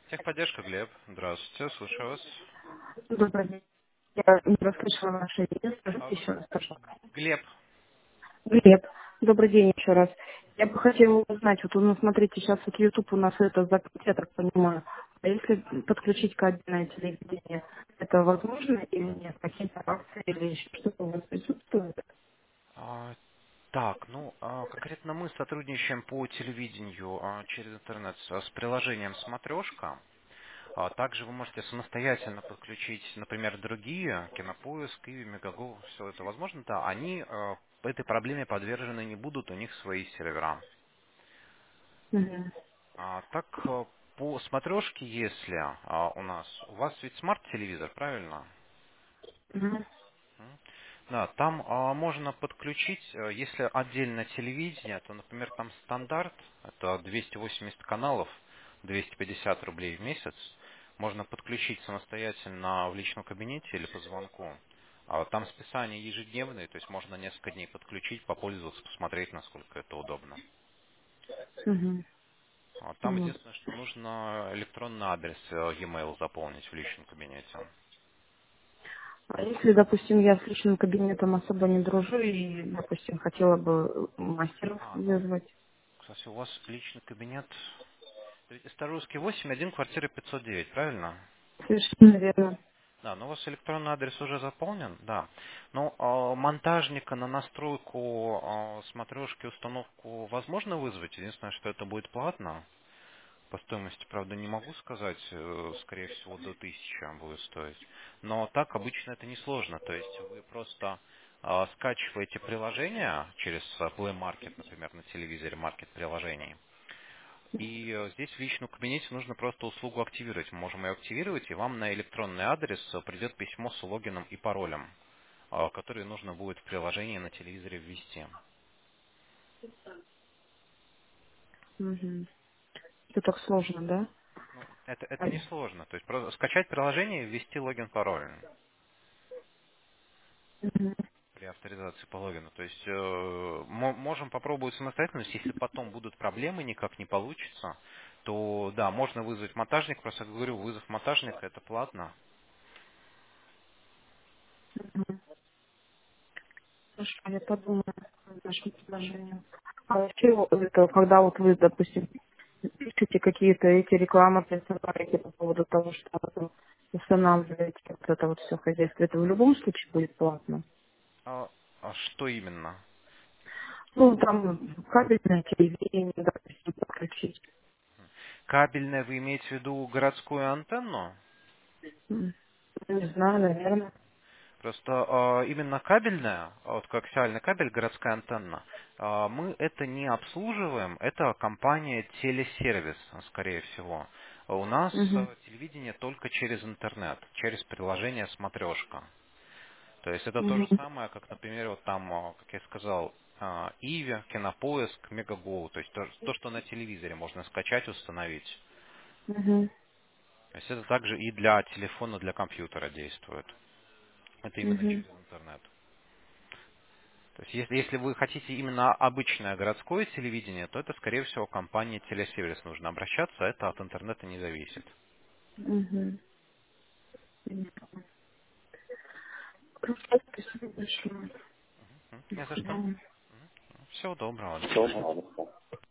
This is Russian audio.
Техподдержка, Глеб. Здравствуйте, слушаю вас. Добрый день. Я не расслышала ваше имя. А, Скажите еще раз, пожалуйста. Глеб. Глеб. Добрый день еще раз. Я бы хотела узнать, вот, ну, смотрите, сейчас вот YouTube у нас это закрыть, я так понимаю. А если подключить кабельное телевидение, это возможно или нет? Какие-то акции или еще что-то у вас присутствует? Так, ну, конкретно мы сотрудничаем по телевидению через интернет с приложением «Смотрешка». Также вы можете самостоятельно подключить, например, другие, Кинопоиск, и Мегаго, все это возможно. Да, они этой проблеме подвержены не будут, у них свои сервера. Мгм. Так, по смотрешке, если у вас ведь смарт-телевизор, правильно? Мгм. М. Да, там можно подключить, если отдельно телевидение, то, например, там стандарт, это 280 каналов, 250 рублей в месяц, можно подключить самостоятельно в личном кабинете или по звонку. Там списание ежедневное, то есть можно несколько дней подключить, попользоваться, посмотреть, насколько это удобно. Мгм. Там Вот. единственное, что нужно электронный адрес e-mail заполнить в личном кабинете. А если, допустим, я с личным кабинетом особо не дружу и, допустим, хотела бы мастеров Ну, вызвать? кстати, у вас личный кабинет Старорусский 8, 1, квартира 509, правильно? Совершенно верно. Да, но у вас электронный адрес уже заполнен, да. Но монтажника на настройку смотрешки, установку возможно вызвать. Единственное, что это будет платно. По стоимости, правда, не могу сказать. Скорее всего, до 1000 будет стоить. Но так обычно это несложно. То есть вы просто скачиваете приложение через Play Market, например, на телевизоре маркет приложений. И здесь в личном кабинете нужно просто услугу активировать. Мы можем ее активировать, и вам на электронный адрес придет письмо с логином и паролем, которые нужно будет в приложении на телевизоре ввести. Мгм. Все так сложно, да? Ну, это не сложно. То есть просто скачать приложение и ввести логин-пароль Мгм. при авторизации по логину. То есть можем попробовать самостоятельно, если потом будут проблемы, никак не получится, то да, можно вызвать монтажника. Просто говорю, вызов монтажника это платно. Хорошо, я подумаю над нашим предложением. А вообще, это, когда вот вы, допустим, пишете какие-то эти рекламы, представляете по поводу того, что вы там устанавливаете вот это вот все хозяйство, это в любом случае будет платно? А, а что именно? Ну, там кабельное телевидение, допустим, подключить. Кабельное вы имеете в виду городскую антенну? М, Не знаю, наверное. Просто именно кабельная, вот коаксиальный кабель, городская антенна, мы это не обслуживаем, это компания Телесервис, скорее всего. У нас Угу. телевидение только через интернет, через приложение «Смотрешка». То есть это то Угу. же самое, как, например, вот там, как я сказал, Иви, Кинопоиск, Мегаго, то есть то, что на телевизоре можно скачать, установить. Угу. То есть это также и для телефона, для компьютера действует. Это именно Угу. через интернет. То есть если вы хотите именно обычное городское телевидение, то это, скорее всего, компания Телесервис нужно обращаться, это от интернета не зависит. Угу. Хорошо, спасибо большое. До Не за что. свидания. Всего доброго, до свидания. Всего доброго.